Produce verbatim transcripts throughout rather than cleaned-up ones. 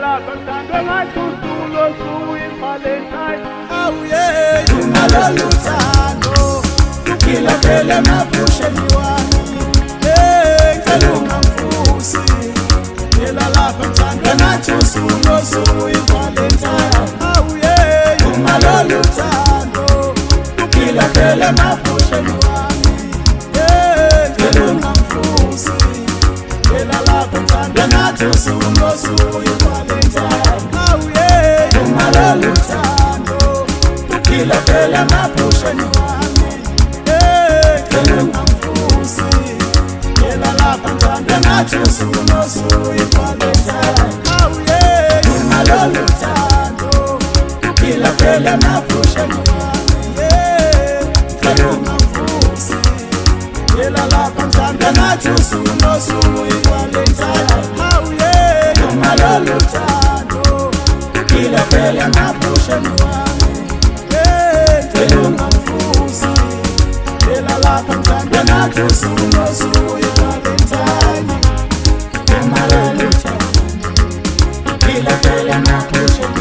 lapha mthandwa ngathi usuku losuku iValentine. Awuye umalolu thando luphila phela emaphusheni wami. Hey ngicela ungamfusi phela lapha mthandwa ngathi usuku losuku iValentine. Awuye umalolu thando luphila phela emaphusheni wami. Hey ngicela ungamfusi phela lapha mthandwa ngathi usuku losuku iValentine. Awuye umalolu thando luphila phela emaphusheni wami. Hey ngicela ungamfusi phela lapha mthandwa ngathi usuku losuku iValentine. Awuye umalolu thando luphila phela emaphusheni wami. Hey ngicela ungamfusi phela lapha mthandwa ngathi usuku losuku iValentine. Awuye umalolu thando luphila phela emaphusheni wami. Hey ngicela ungamfusi phela lapha mthandwa ngathi usuku losuku iValentine. Umalolu thando luphila phela emaphusheni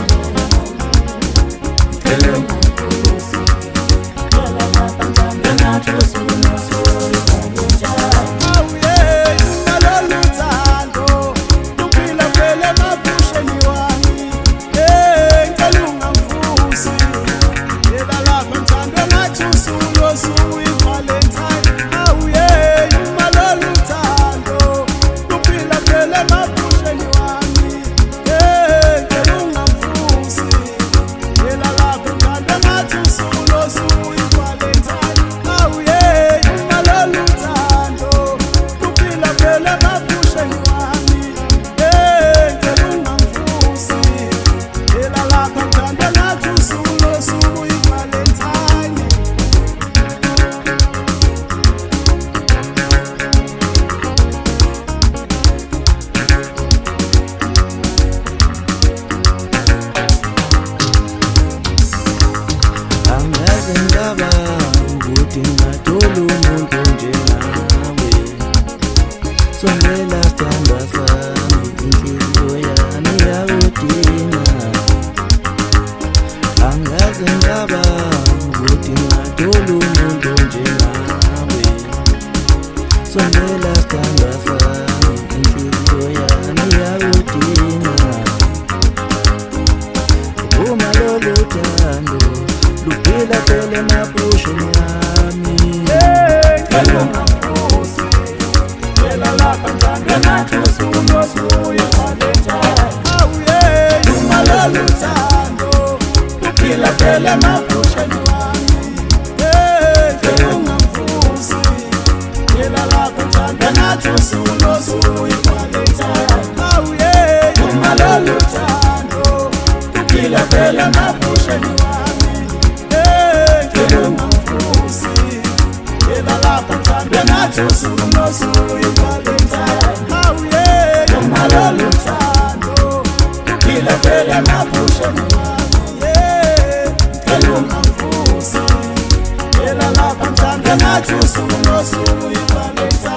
wami. Ngicela ungamfusi phela lapha mthandwa ngathi usuku losuku iValentine. Awuye umalolu thando luphila phela emaphusheni wami. Hey ngicela ungamfusi phela lapha mthandwa ngathi usuku losuku iValentine. Awuye umalolu thando luphila phela emaphusheni wami. Hey ngicela ungamfusi phela lapha mthandwa ngathi usuku losuku iValentine. Awuye umalolu thando luphila phela emaphusheni wami. Hey ngicela ungamfusi phela lapha mthandwa ngathi usuku losuku iValentine. Angaze ngicabanga ukuthi ngingathola umuntu njengawe. Sondela sithandwa sami, inhliziyo yami iyakudinga. Angaze ngicabanga ukuthi ngingathola umuntu njengawe. Sondela sithandwa sami, inhliziyo yami iyakudinga. Umalolu thando luphila phela emaphusheni wami. Hey ngicela ungamfusi phela lapha mthandwa ngathi usuku losuku iValentine. Awuye umalolu thando luphila phela emaphusheni wami. Hey ngicela ungamfusi phela lapha mthandwa ngathi usuku losuku iValentine. Awuye umalolu thando luphila phela emaphusheni wami. Hey ngicela ungamfusi phela lapha mthandwa ngathi usuku losuku iValentine. Awuye umalolu thando luphila phela emaphusheni wami. Hey ngicela ungamfusi phela lapha mthandwa ngathi usuku losuku iValentine.